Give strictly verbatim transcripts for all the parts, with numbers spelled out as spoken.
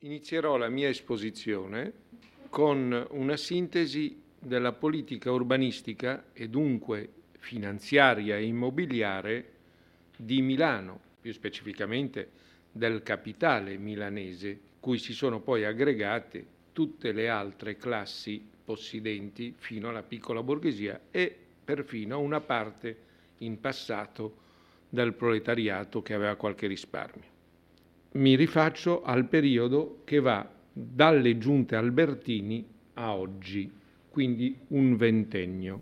Inizierò la mia esposizione con una sintesi della politica urbanistica e dunque finanziaria e immobiliare di Milano, più specificamente del capitale milanese, cui si sono poi aggregate tutte le altre classi possidenti fino alla piccola borghesia e perfino una parte in passato del proletariato che aveva qualche risparmio. Mi rifaccio al periodo che va dalle giunte Albertini a oggi, quindi un ventennio.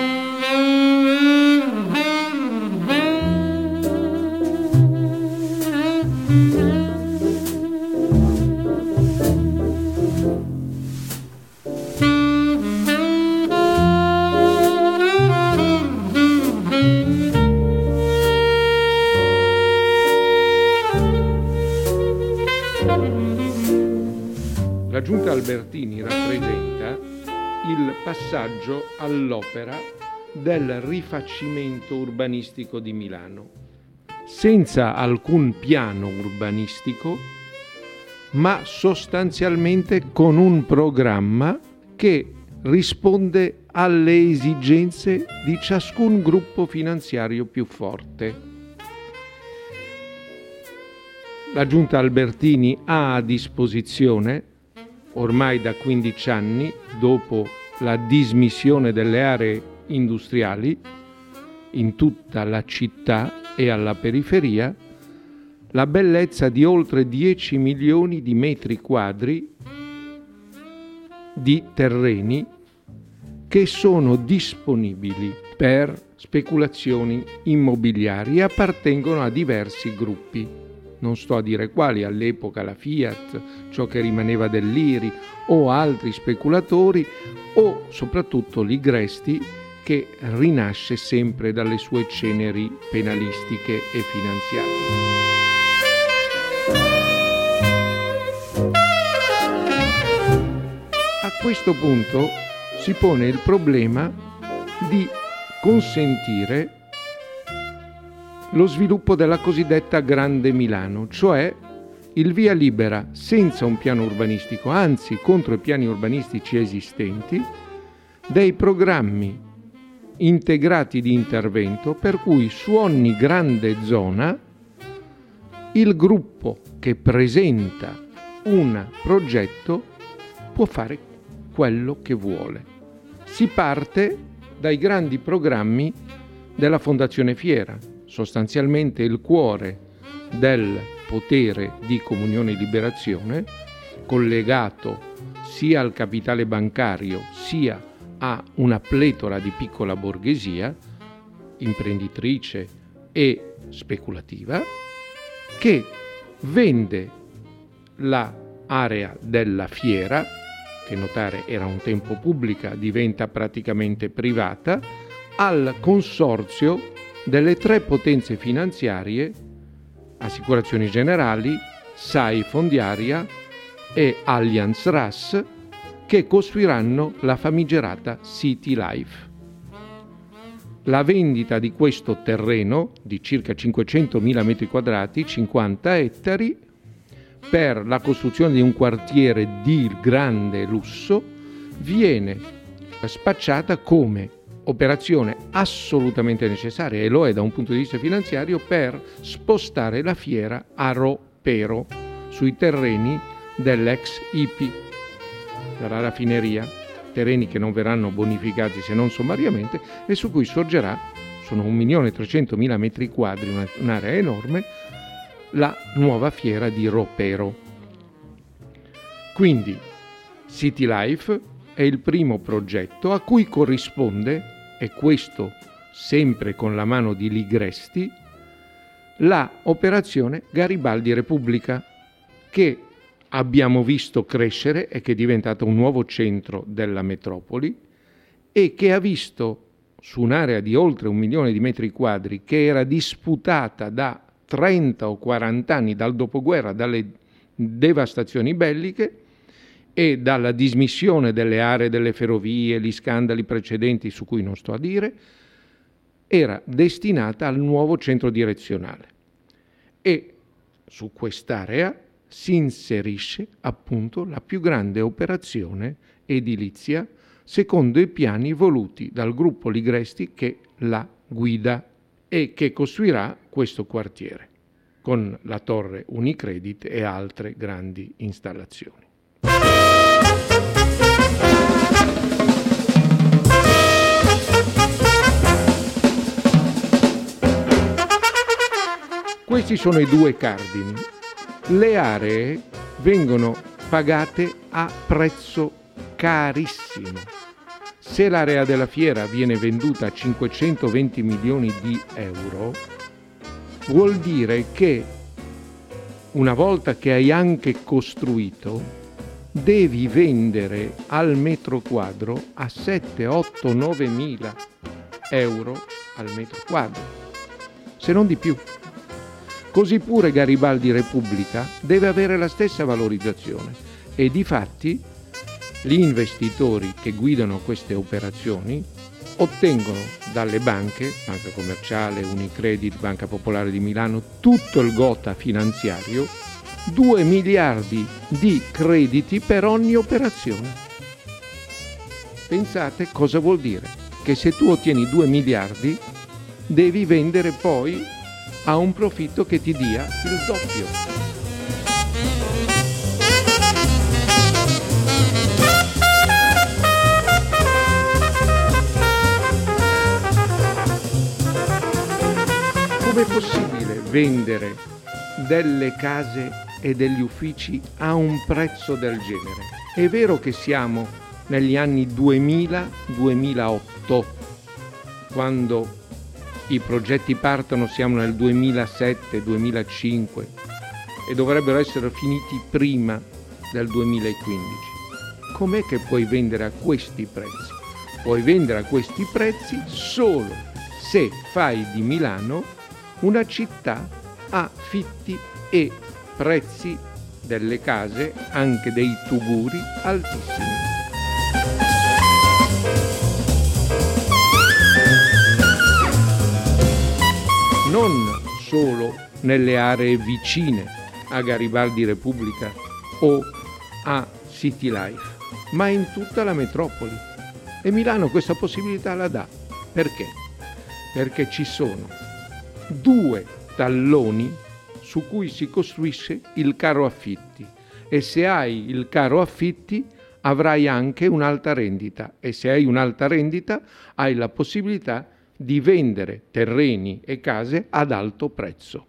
La giunta Albertini rappresenta il passaggio all'opera del rifacimento urbanistico di Milano, senza alcun piano urbanistico, ma sostanzialmente con un programma che risponde alle esigenze di ciascun gruppo finanziario più forte. La giunta Albertini ha a disposizione, ormai da quindici anni, dopo la dismissione delle aree industriali in tutta la città e alla periferia, la bellezza di oltre dieci milioni di metri quadri di terreni che sono disponibili per speculazioni immobiliari e appartengono a diversi gruppi. Non sto a dire quali, all'epoca la Fiat, ciò che rimaneva dell'I R I, o altri speculatori, o soprattutto l'Igresti, che rinasce sempre dalle sue ceneri penalistiche e finanziarie. A questo punto si pone il problema di consentire lo sviluppo della cosiddetta Grande Milano, cioè il via libera senza un piano urbanistico, anzi contro i piani urbanistici esistenti, dei programmi integrati di intervento per cui su ogni grande zona il gruppo che presenta un progetto può fare quello che vuole. Si parte dai grandi programmi della Fondazione Fiera, sostanzialmente il cuore del potere di Comunione e Liberazione, collegato sia al capitale bancario sia a una pletora di piccola borghesia, imprenditrice e speculativa, che vende l'area della fiera, che notare era un tempo pubblica, diventa praticamente privata, al consorzio delle tre potenze finanziarie, Assicurazioni Generali, S A I Fondiaria e Allianz R A S, che costruiranno la famigerata City Life. La vendita di questo terreno, di circa cinquecentomila metri quadrati, cinquanta ettari, per la costruzione di un quartiere di grande lusso, viene spacciata come operazione assolutamente necessaria, e lo è da un punto di vista finanziario, per spostare la fiera a Ropero, sui terreni dell'ex I P I, della raffineria, terreni che non verranno bonificati se non sommariamente e su cui sorgerà, sono un milione trecentomila metri quadri, una, un'area enorme, la nuova fiera di Ropero. Quindi City Life è il primo progetto a cui corrisponde, e questo sempre con la mano di Ligresti, la operazione Garibaldi Repubblica, che abbiamo visto crescere e che è diventato un nuovo centro della metropoli e che ha visto su un'area di oltre un milione di metri quadri, che era disputata da trenta o quaranta anni dal dopoguerra, dalle devastazioni belliche e dalla dismissione delle aree delle ferrovie, gli scandali precedenti su cui non sto a dire, era destinata al nuovo centro direzionale. E su quest'area si inserisce appunto la più grande operazione edilizia secondo i piani voluti dal gruppo Ligresti che la guida e che costruirà questo quartiere con la torre Unicredit e altre grandi installazioni. Questi sono i due cardini. Le aree vengono pagate a prezzo carissimo. Se l'area della fiera viene venduta a cinquecentoventi milioni di euro, vuol dire che una volta che hai anche costruito, devi vendere al metro quadro a sette, otto, nove mila euro al metro quadro, se non di più. Così pure Garibaldi Repubblica deve avere la stessa valorizzazione e difatti gli investitori che guidano queste operazioni ottengono dalle banche, Banca Commerciale, Unicredit, Banca Popolare di Milano, tutto il gotha finanziario, due miliardi di crediti per ogni operazione. Pensate cosa vuol dire? Che se tu ottieni due miliardi devi vendere poi a un profitto che ti dia il doppio. Com'è possibile vendere delle case e degli uffici a un prezzo del genere? È vero che siamo negli anni duemila duemilaotto, quando i progetti partono siamo nel duemilasette duemilacinque e dovrebbero essere finiti prima del duemilaquindici. Com'è che puoi vendere a questi prezzi? Puoi vendere a questi prezzi solo se fai di Milano una città a affitti e prezzi delle case, anche dei tuguri, altissimi. Non solo nelle aree vicine a Garibaldi Repubblica o a City Life, ma in tutta la metropoli. E Milano questa possibilità la dà. Perché? Perché ci sono due talloni su cui si costruisce il caro affitti e se hai il caro affitti avrai anche un'alta rendita e se hai un'alta rendita hai la possibilità di vendere terreni e case ad alto prezzo.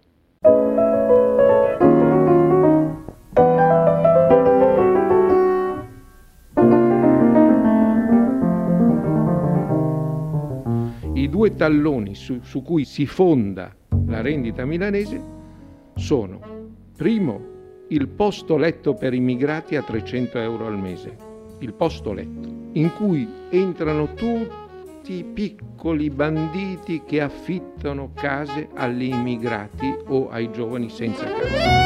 I due talloni su, su cui si fonda la rendita milanese sono: primo, il posto letto per immigrati a trecento euro al mese, il posto letto, in cui entrano tutti i piccoli banditi che affittano case agli immigrati o ai giovani senza casa.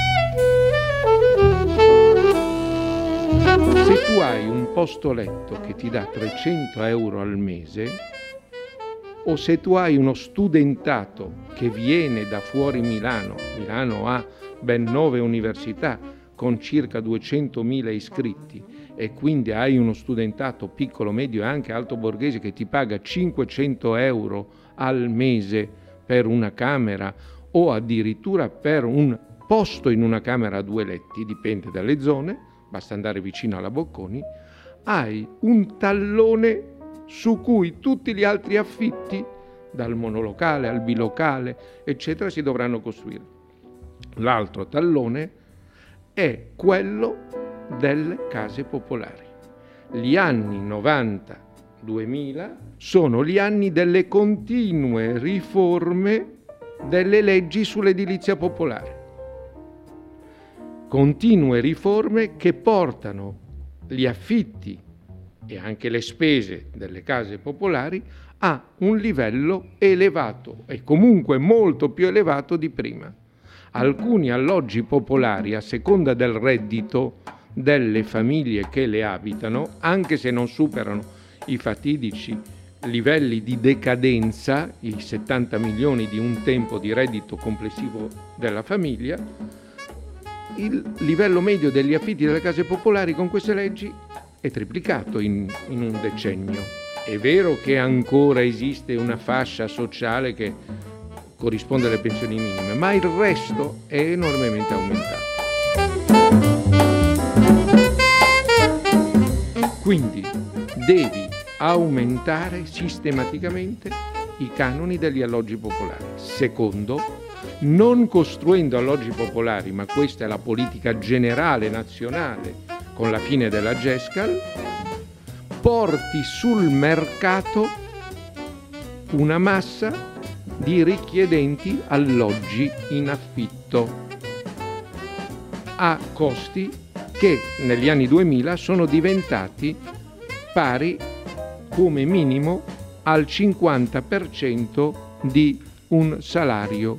Se tu hai un posto letto che ti dà trecento euro al mese, o se tu hai uno studentato che viene da fuori Milano, Milano ha ben nove università con circa duecentomila iscritti e quindi hai uno studentato piccolo, medio e anche alto borghese che ti paga cinquecento euro al mese per una camera o addirittura per un posto in una camera a due letti, dipende dalle zone, basta andare vicino alla Bocconi, hai un tallone su cui tutti gli altri affitti, dal monolocale al bilocale, eccetera, si dovranno costruire. L'altro tallone è quello delle case popolari. Gli anni novanta duemila sono gli anni delle continue riforme delle leggi sull'edilizia popolare. Continue riforme che portano gli affitti e anche le spese delle case popolari a un livello elevato e comunque molto più elevato di prima. Alcuni alloggi popolari, a seconda del reddito delle famiglie che le abitano, anche se non superano i fatidici livelli di decadenza, i settanta milioni di un tempo di reddito complessivo della famiglia, il livello medio degli affitti delle case popolari con queste leggi è triplicato in, in un decennio. È vero che ancora esiste una fascia sociale che corrisponde alle pensioni minime, ma il resto è enormemente aumentato. Quindi devi aumentare sistematicamente i canoni degli alloggi popolari. Secondo, non costruendo alloggi popolari, ma questa è la politica generale nazionale con la fine della GESCAL, porti sul mercato una massa di richiedenti alloggi in affitto a costi che negli anni duemila sono diventati pari come minimo al cinquanta per cento di un salario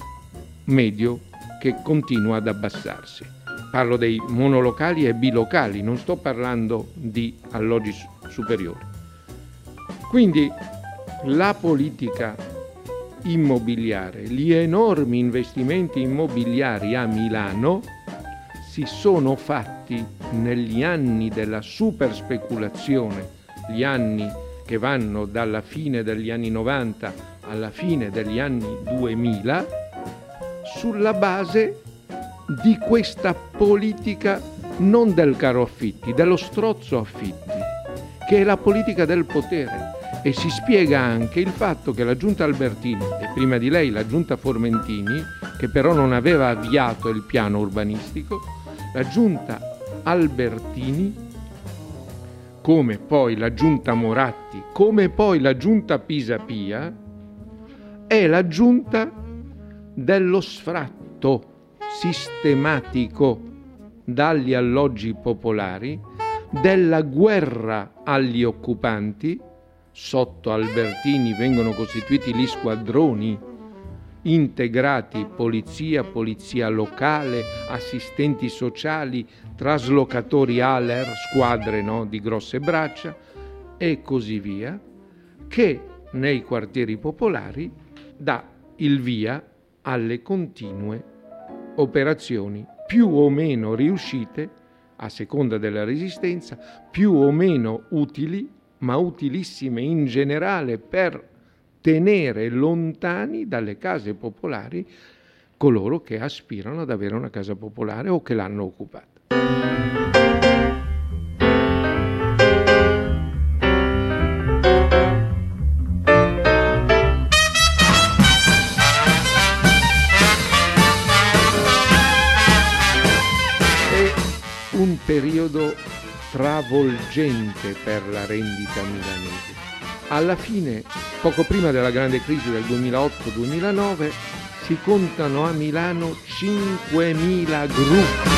medio che continua ad abbassarsi. Parlo dei monolocali e bilocali, non sto parlando di alloggi superiori. Quindi la politica immobiliare, gli enormi investimenti immobiliari a Milano si sono fatti negli anni della super speculazione, gli anni che vanno dalla fine degli anni novanta alla fine degli anni duemila, sulla base di questa politica non del caro affitti, dello strozzo affitti, che è la politica del potere. E si spiega anche il fatto che la giunta Albertini e prima di lei la giunta Formentini, che però non aveva avviato il piano urbanistico, la giunta Albertini, come poi la giunta Moratti, come poi la giunta Pisapia, è la giunta dello sfratto sistematico dagli alloggi popolari, della guerra agli occupanti. Sotto Albertini vengono costituiti gli squadroni integrati, polizia, polizia locale, assistenti sociali, traslocatori A L E R, squadre no, di grosse braccia e così via, che nei quartieri popolari dà il via alle continue operazioni più o meno riuscite, a seconda della resistenza, più o meno utili, ma utilissime in generale per tenere lontani dalle case popolari coloro che aspirano ad avere una casa popolare o che l'hanno occupata. È un periodo travolgente per la rendita milanese. Alla fine, poco prima della grande crisi del duemilaotto duemilanove, si contano a Milano cinquemila gruppi.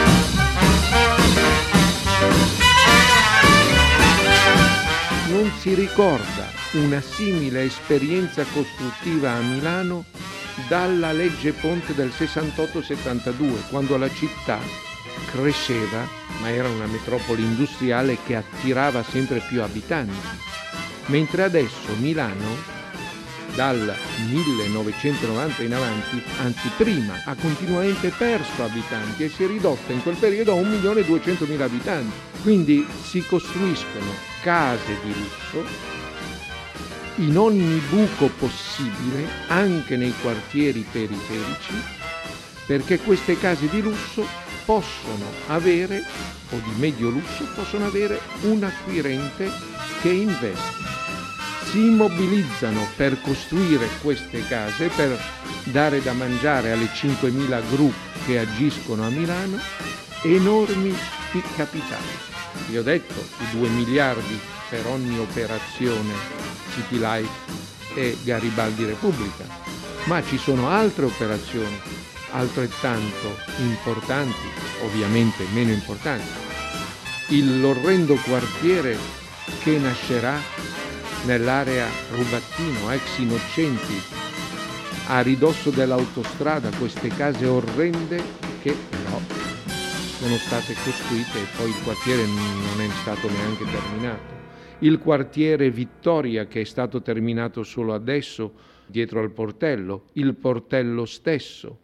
Non si ricorda una simile esperienza costruttiva a Milano dalla legge Ponte del sessantotto settantadue, quando la città cresceva, ma era una metropoli industriale che attirava sempre più abitanti. Mentre adesso Milano, dal millenovecentonovanta in avanti, anzi prima, ha continuamente perso abitanti e si è ridotta in quel periodo a un milione duecentomila abitanti. Quindi si costruiscono case di lusso in ogni buco possibile, anche nei quartieri periferici, perché queste case di lusso possono avere, o di medio lusso, possono avere un acquirente che investe. Si immobilizzano per costruire queste case, per dare da mangiare alle cinquemila gru che agiscono a Milano enormi capitali. Vi ho detto, i due miliardi per ogni operazione City Life e Garibaldi Repubblica, ma ci sono altre operazioni altrettanto importanti, ovviamente meno importanti. Il l'orrendo quartiere che nascerà nell'area Rubattino, ex Innocenti, a ridosso dell'autostrada, queste case orrende che però sono state costruite e poi il quartiere non è stato neanche terminato. Il quartiere Vittoria, che è stato terminato solo adesso, dietro al portello, il portello stesso,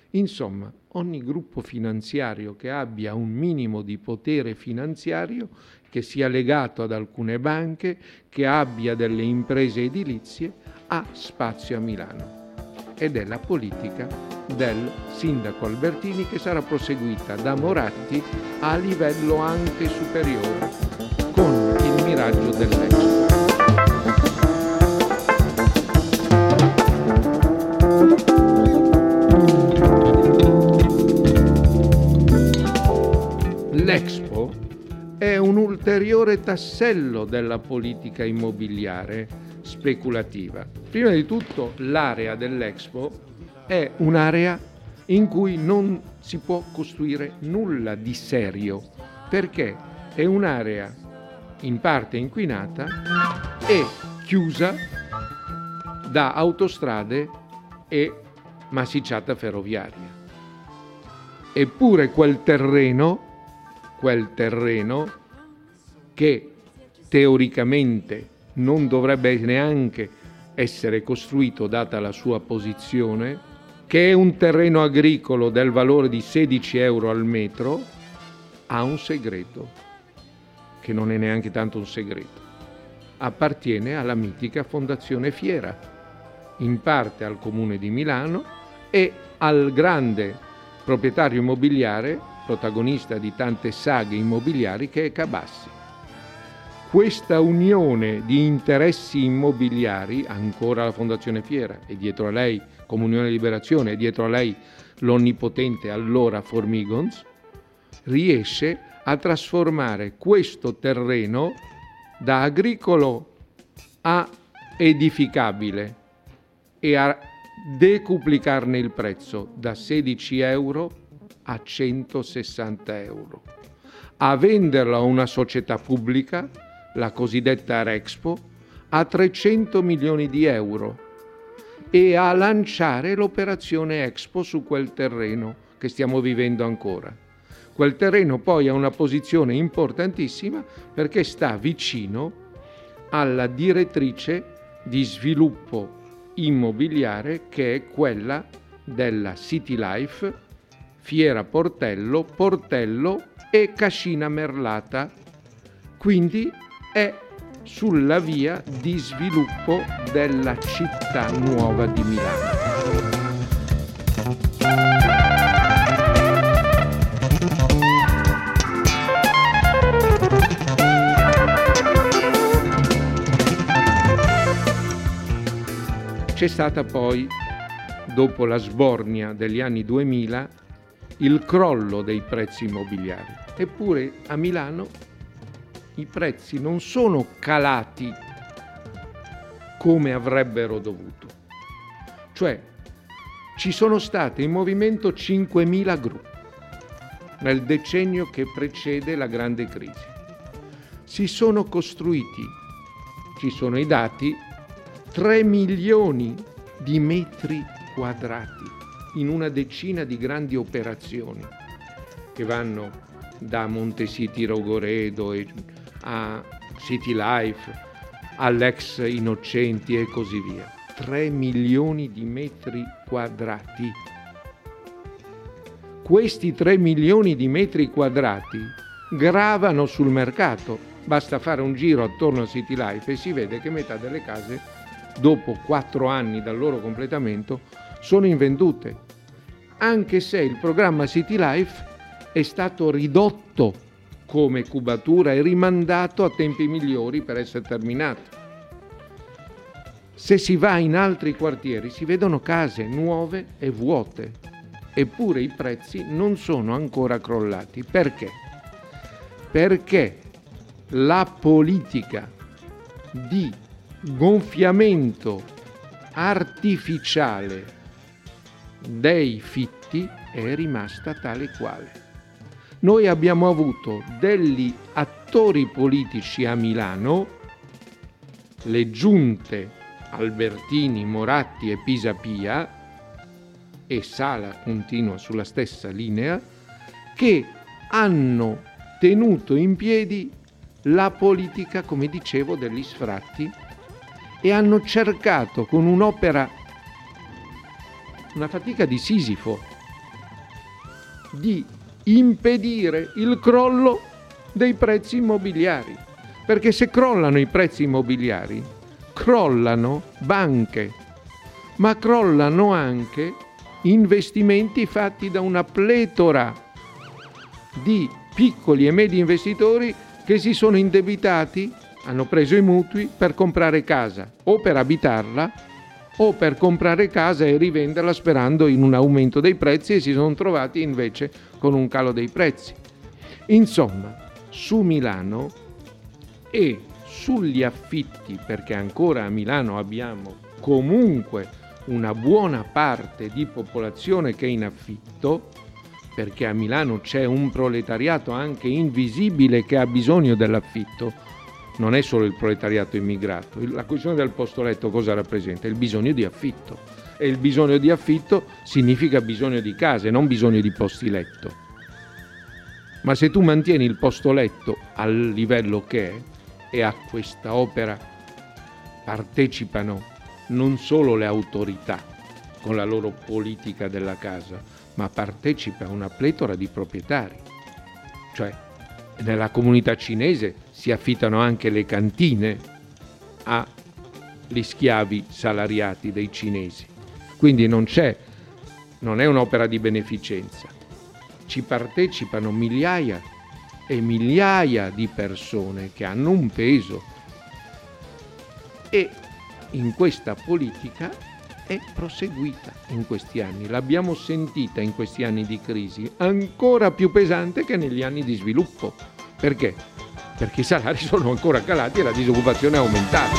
Insomma, ogni gruppo finanziario che abbia un minimo di potere finanziario, che sia legato ad alcune banche, che abbia delle imprese edilizie, ha spazio a Milano. Ed è la politica del sindaco Albertini, che sarà proseguita da Moratti a livello anche superiore con il miraggio dell'Expo. L'Expo è un ulteriore tassello della politica immobiliare speculativa. Prima di tutto, l'area dell'Expo è un'area in cui non si può costruire nulla di serio, perché è un'area in parte inquinata e chiusa da autostrade e massicciata ferroviaria. Eppure quel terreno, quel terreno che teoricamente non dovrebbe neanche essere costruito data la sua posizione, che è un terreno agricolo del valore di sedici euro al metro, ha un segreto, che non è neanche tanto un segreto. Appartiene alla mitica Fondazione Fiera, in parte al Comune di Milano e al grande proprietario immobiliare, protagonista di tante saghe immobiliari, che è Cabassi. Questa unione di interessi immobiliari, ancora la Fondazione Fiera, e dietro a lei Comunione Liberazione, e dietro a lei l'onnipotente allora Formigons, riesce a trasformare questo terreno da agricolo a edificabile e a decuplicarne il prezzo da sedici euro a centosessanta euro, a venderlo a una società pubblica, la cosiddetta Rexpo, a trecento milioni di euro e a lanciare l'operazione Expo su quel terreno che stiamo vivendo ancora. Quel terreno poi ha una posizione importantissima perché sta vicino alla direttrice di sviluppo immobiliare, che è quella della City Life, Fiera Portello, Portello e Cascina Merlata. Quindi è sulla via di sviluppo della città nuova di Milano. C'è stata poi, dopo la sbornia degli anni duemila, il crollo dei prezzi immobiliari. Eppure a Milano i prezzi non sono calati come avrebbero dovuto. Cioè, ci sono state in movimento cinquemila gruppi nel decennio che precede la grande crisi. Si sono costruiti, ci sono i dati, tre milioni di metri quadrati in una decina di grandi operazioni che vanno da Montecity Rogoredo e a City Life, all'ex Innocenti e così via. tre milioni di metri quadrati. Questi tre milioni di metri quadrati gravano sul mercato. Basta fare un giro attorno a City Life e si vede che metà delle case, dopo quattro anni dal loro completamento, sono invendute, anche se il programma City Life è stato ridotto come cubatura e rimandato a tempi migliori per essere terminato. Se si va in altri quartieri si vedono case nuove e vuote, eppure i prezzi non sono ancora crollati. Perché? Perché la politica di gonfiamento artificiale dei fitti è rimasta tale quale. Noi abbiamo avuto degli attori politici a Milano, le giunte Albertini, Moratti e Pisapia, e Sala continua sulla stessa linea, che hanno tenuto in piedi la politica, come dicevo, degli sfratti, e hanno cercato con un'opera, una fatica di Sisifo, di impedire il crollo dei prezzi immobiliari, perché se crollano i prezzi immobiliari, crollano banche, ma crollano anche investimenti fatti da una pletora di piccoli e medi investitori che si sono indebitati, hanno preso i mutui per comprare casa o per abitarla o per comprare casa e rivenderla sperando in un aumento dei prezzi, e si sono trovati invece con un calo dei prezzi. Insomma, su Milano e sugli affitti, perché ancora a Milano abbiamo comunque una buona parte di popolazione che è in affitto, perché a Milano c'è un proletariato anche invisibile che ha bisogno dell'affitto. Non è solo il proletariato immigrato. La questione del posto letto cosa rappresenta? Il bisogno di affitto. E il bisogno di affitto significa bisogno di case, non bisogno di posti letto. Ma se tu mantieni il posto letto al livello che è, e a questa opera partecipano non solo le autorità con la loro politica della casa, ma partecipa una pletora di proprietari. Cioè, nella comunità cinese si affittano anche le cantine agli schiavi salariati dei cinesi. Quindi non c'è, non è un'opera di beneficenza. Ci partecipano migliaia e migliaia di persone che hanno un peso, e in questa politica è proseguita in questi anni. L'abbiamo sentita in questi anni di crisi, ancora più pesante che negli anni di sviluppo. Perché? Perché i salari sono ancora calati e la disoccupazione è aumentata.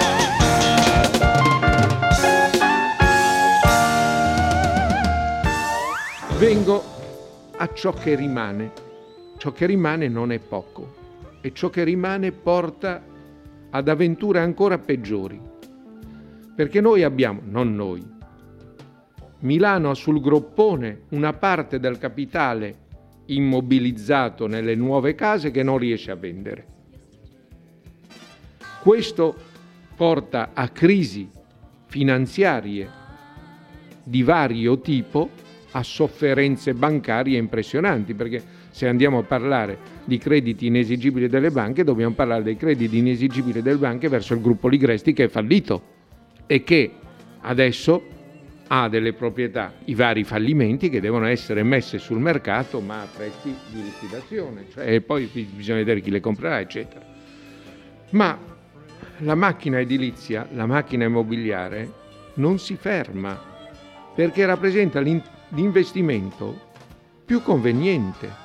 Vengo a ciò che rimane. Ciò che rimane non è poco, e ciò che rimane porta ad avventure ancora peggiori. Perché noi abbiamo, non noi, Milano ha sul groppone una parte del capitale immobilizzato nelle nuove case che non riesce a vendere. Questo porta a crisi finanziarie di vario tipo, a sofferenze bancarie impressionanti, perché se andiamo a parlare di crediti inesigibili delle banche, dobbiamo parlare dei crediti inesigibili delle banche verso il gruppo Ligresti, che è fallito e che adesso ha delle proprietà, i vari fallimenti che devono essere messe sul mercato, ma a prezzi di liquidazione, cioè, e poi bisogna vedere chi le comprerà, eccetera. Ma la macchina edilizia, la macchina immobiliare non si ferma, perché rappresenta l'investimento più conveniente.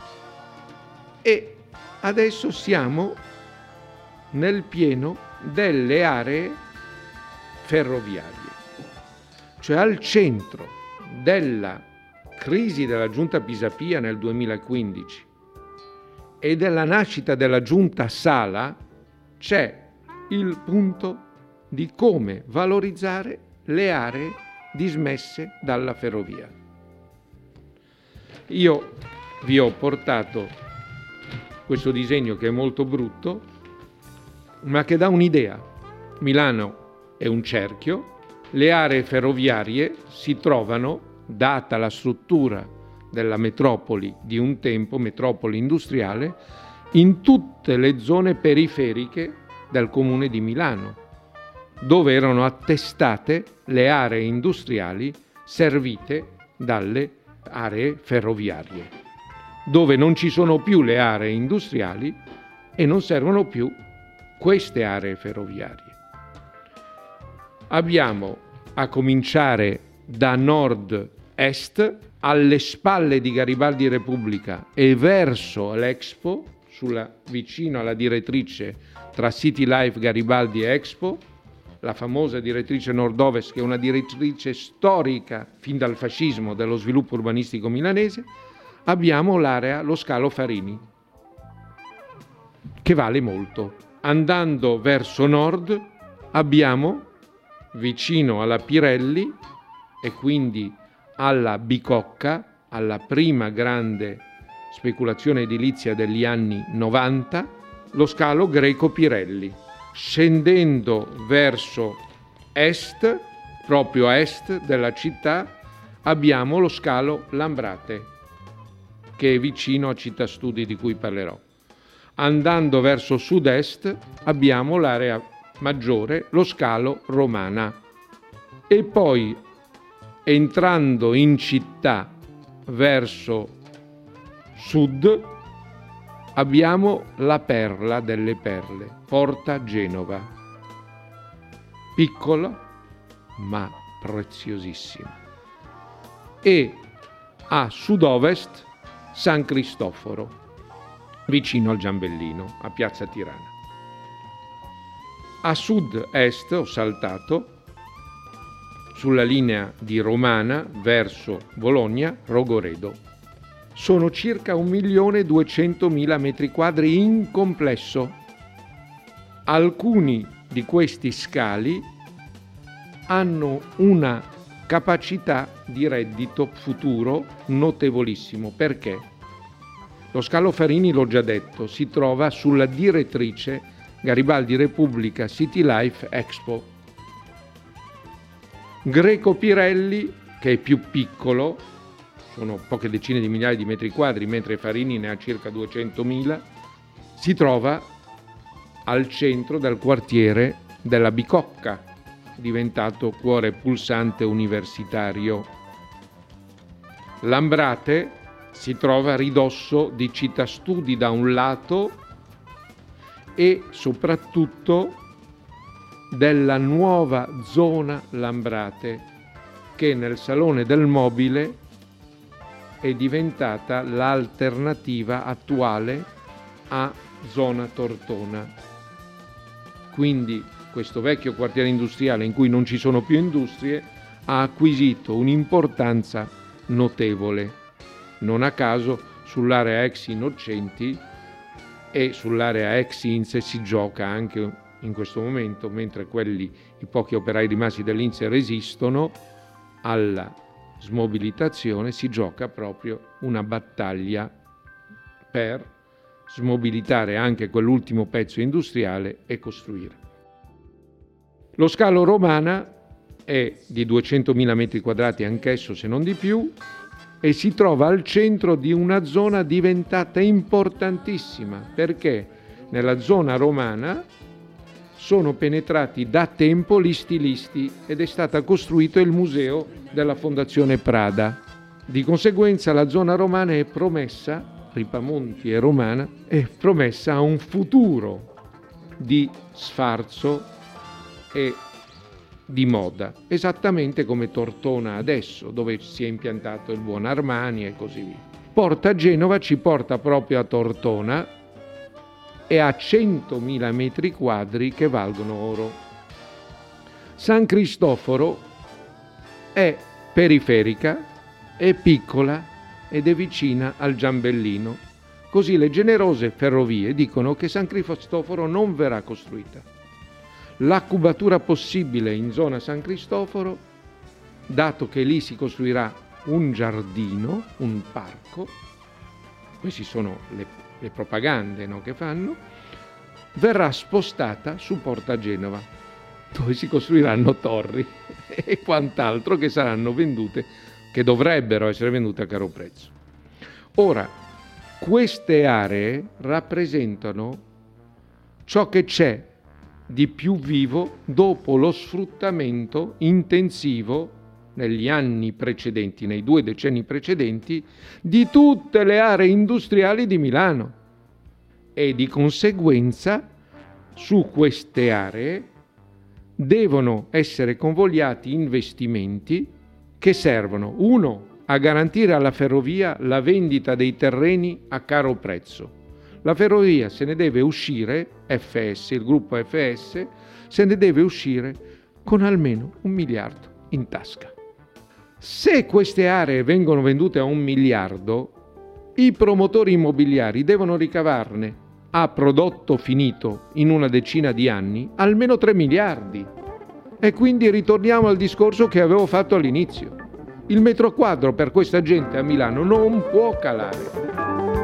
E adesso siamo nel pieno delle aree ferroviarie, cioè al centro della crisi della giunta Pisapia nel duemilaquindici e della nascita della giunta Sala c'è il punto di come valorizzare le aree dismesse dalla ferrovia. Io vi ho portato questo disegno che è molto brutto, ma che dà un'idea. Milano è un cerchio, le aree ferroviarie si trovano, data la struttura della metropoli di un tempo, metropoli industriale, in tutte le zone periferiche del comune di Milano, dove erano attestate le aree industriali servite dalle aree ferroviarie, dove non ci sono più le aree industriali e non servono più queste aree ferroviarie. Abbiamo, a cominciare da nord-est, alle spalle di Garibaldi Repubblica e verso l'Expo, sulla, vicino alla direttrice tra City Life, Garibaldi e Expo, la famosa direttrice nord-ovest, che è una direttrice storica fin dal fascismo dello sviluppo urbanistico milanese, abbiamo l'area, lo scalo Farini, che vale molto. Andando verso nord abbiamo, vicino alla Pirelli e quindi alla Bicocca, alla prima grande speculazione edilizia degli anni novanta, lo scalo Greco Pirelli. Scendendo verso est, proprio a est della città, abbiamo lo scalo Lambrate, che è vicino a Città Studi di cui parlerò. Andando verso sud-est abbiamo l'area maggiore, lo scalo Romana, e poi entrando in città verso sud abbiamo la perla delle perle, Porta Genova, piccola ma preziosissima, e a sud-ovest San Cristoforo, vicino al Giambellino, a Piazza Tirana. A sud-est ho saltato sulla linea di Romana verso Bologna, Rogoredo. Sono circa un milione duecentomila metri quadri in complesso. Alcuni di questi scali hanno una capacità di reddito futuro notevolissimo. Perché? Lo scalo Farini, l'ho già detto, si trova sulla direttrice Garibaldi Repubblica City Life Expo. Greco Pirelli, che è più piccolo, sono poche decine di migliaia di metri quadri, mentre Farini ne ha circa duecentomila, si trova al centro del quartiere della Bicocca, diventato cuore pulsante universitario. Lambrate si trova a ridosso di Città Studi da un lato e soprattutto della nuova zona Lambrate, che nel Salone del Mobile è diventata l'alternativa attuale a zona Tortona. Quindi questo vecchio quartiere industriale, in cui non ci sono più industrie, ha acquisito un'importanza notevole. Non a caso sull'area ex Innocenti e sull'area ex Inse si gioca anche in questo momento, mentre quelli, i pochi operai rimasti dell'Inse resistono alla smobilitazione, si gioca proprio una battaglia per smobilitare anche quell'ultimo pezzo industriale e costruire. Lo scalo Romana è di duecentomila metri quadrati anch'esso, se non di più, e si trova al centro di una zona diventata importantissima, perché nella zona romana sono penetrati da tempo gli stilisti ed è stato costruito il museo della Fondazione Prada. Di conseguenza la zona romana è promessa, Ripamonti e Romana, è promessa a un futuro di sfarzo e di moda, esattamente come Tortona adesso, dove si è impiantato il buon Armani e così via. Porta Genova ci porta proprio a Tortona e a centomila metri quadri che valgono oro. San Cristoforo è periferica, è piccola ed è vicina al Giambellino. Così le generose ferrovie dicono che San Cristoforo non verrà costruita. La cubatura possibile in zona San Cristoforo, dato che lì si costruirà un giardino, un parco, queste sono le, le propagande, no, che fanno, verrà spostata su Porta Genova, dove si costruiranno torri e quant'altro che saranno vendute, che dovrebbero essere vendute a caro prezzo. Ora, queste aree rappresentano ciò che c'è di più vivo dopo lo sfruttamento intensivo negli anni precedenti, nei due decenni precedenti, di tutte le aree industriali di Milano, e di conseguenza su queste aree devono essere convogliati investimenti che servono, uno, a garantire alla ferrovia la vendita dei terreni a caro prezzo. La ferrovia se ne deve uscire, F S, il gruppo F S, se ne deve uscire con almeno un miliardo in tasca. Se queste aree vengono vendute a un miliardo, i promotori immobiliari devono ricavarne a prodotto finito in una decina di anni almeno tre miliardi. E quindi ritorniamo al discorso che avevo fatto all'inizio. Il metro quadro per questa gente a Milano non può calare.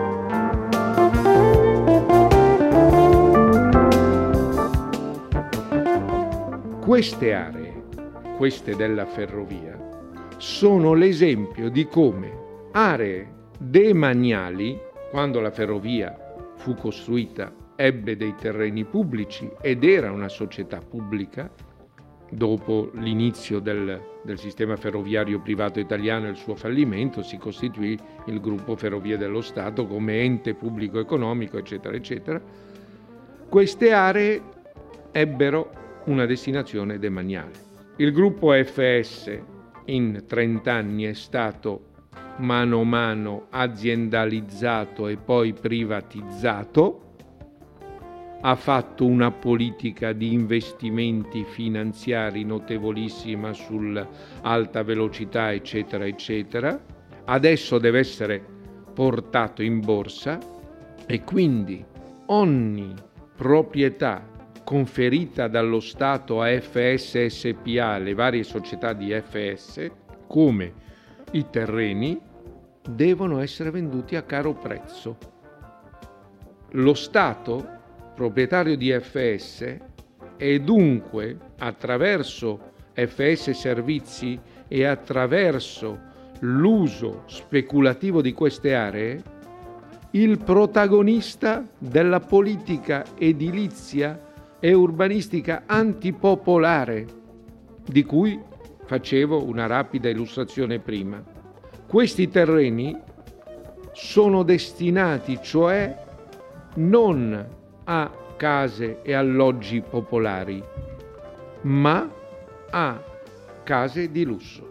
Queste aree, queste della ferrovia, sono l'esempio di come aree demaniali. Quando la ferrovia fu costruita ebbe dei terreni pubblici ed era una società pubblica. Dopo l'inizio del, del sistema ferroviario privato italiano e il suo fallimento, si costituì il gruppo Ferrovie dello Stato come ente pubblico economico, eccetera, eccetera. Queste aree ebbero una destinazione demaniale. Il gruppo F S in trent'anni è stato mano a mano aziendalizzato e poi privatizzato, ha fatto una politica di investimenti finanziari notevolissima sull'alta velocità, eccetera, eccetera. Adesso deve essere portato in borsa e quindi ogni proprietà conferita dallo Stato a F S S P A, le varie società di F S, come i terreni, devono essere venduti a caro prezzo. Lo Stato, proprietario di F S, e dunque attraverso F S Servizi e attraverso l'uso speculativo di queste aree, il protagonista della politica edilizia e urbanistica antipopolare, di cui facevo una rapida illustrazione prima. Questi terreni sono destinati, cioè, non a case e alloggi popolari, ma a case di lusso.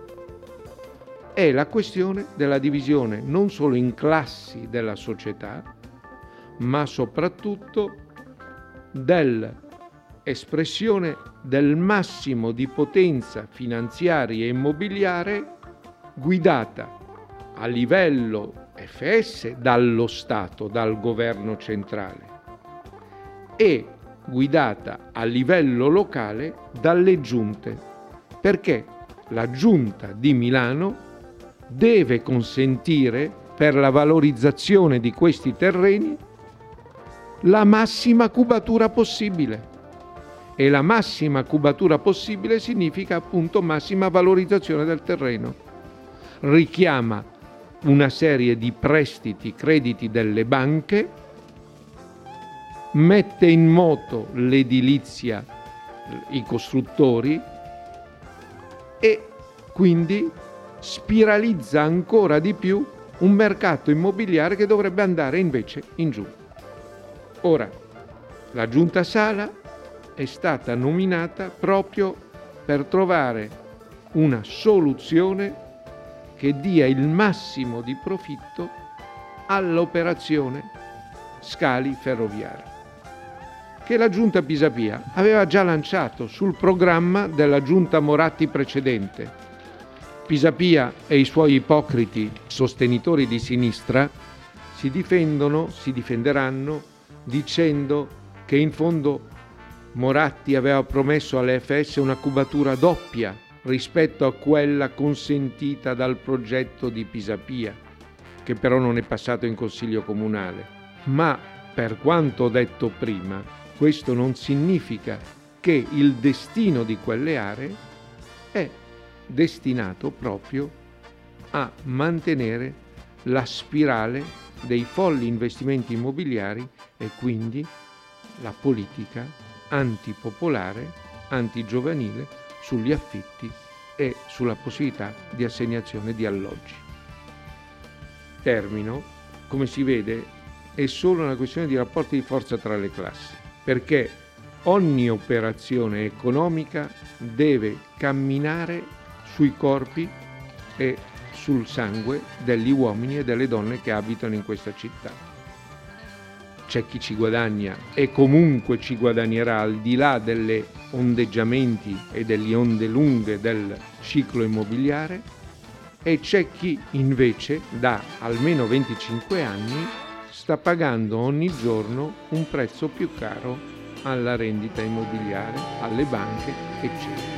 È la questione della divisione non solo in classi della società, ma soprattutto dell'espressione del massimo di potenza finanziaria e immobiliare guidata a livello F S dallo Stato, dal governo centrale, e guidata a livello locale dalle giunte, perché la giunta di Milano deve consentire, per la valorizzazione di questi terreni, la massima cubatura possibile. E la massima cubatura possibile significa appunto massima valorizzazione del terreno. Richiama una serie di prestiti, crediti delle banche, mette in moto l'edilizia, i costruttori, e quindi spiralizza ancora di più un mercato immobiliare che dovrebbe andare invece in giù. Ora, la Giunta Sala è stata nominata proprio per trovare una soluzione che dia il massimo di profitto all'operazione scali ferroviari, che la Giunta Pisapia aveva già lanciato sul programma della Giunta Moratti precedente. Pisapia e i suoi ipocriti sostenitori di sinistra si difendono, si difenderanno dicendo che in fondo Moratti aveva promesso alle F S una cubatura doppia rispetto a quella consentita dal progetto di Pisapia, che però non è passato in Consiglio Comunale. Ma, per quanto ho detto prima, questo non significa che il destino di quelle aree è destinato proprio a mantenere la spirale dei folli investimenti immobiliari e quindi la politica antipopolare, antigiovanile sugli affitti e sulla possibilità di assegnazione di alloggi. Termino. Come si vede, è solo una questione di rapporti di forza tra le classi, perché ogni operazione economica deve camminare sui corpi e sul sangue degli uomini e delle donne che abitano in questa città. C'è chi ci guadagna e comunque ci guadagnerà al di là delle ondeggiamenti e delle onde lunghe del ciclo immobiliare, e c'è chi invece da almeno venticinque anni sta pagando ogni giorno un prezzo più caro alla rendita immobiliare, alle banche, eccetera.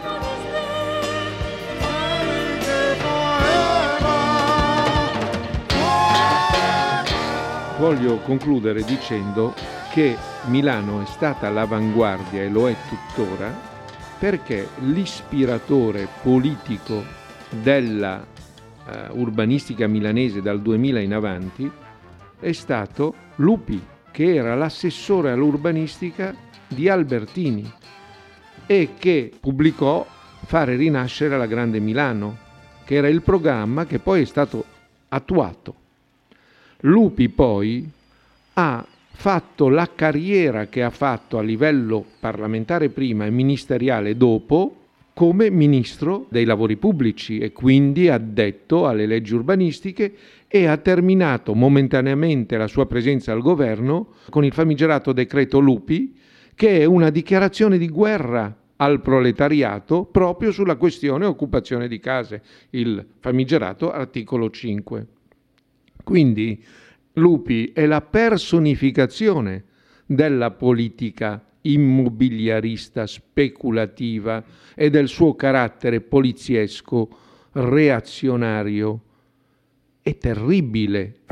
Voglio concludere dicendo che Milano è stata all'avanguardia e lo è tuttora perché l'ispiratore politico della uh, urbanistica milanese dal duemila in avanti è stato Lupi, che era l'assessore all'urbanistica di Albertini e che pubblicò Fare rinascere la Grande Milano, che era il programma che poi è stato attuato. Lupi poi ha fatto la carriera che ha fatto a livello parlamentare prima e ministeriale dopo come ministro dei lavori pubblici e quindi addetto alle leggi urbanistiche, e ha terminato momentaneamente la sua presenza al governo con il famigerato decreto Lupi, che è una dichiarazione di guerra al proletariato proprio sulla questione occupazione di case, il famigerato articolo cinque. Quindi Lupi è la personificazione della politica immobiliarista speculativa e del suo carattere poliziesco, reazionario e terribile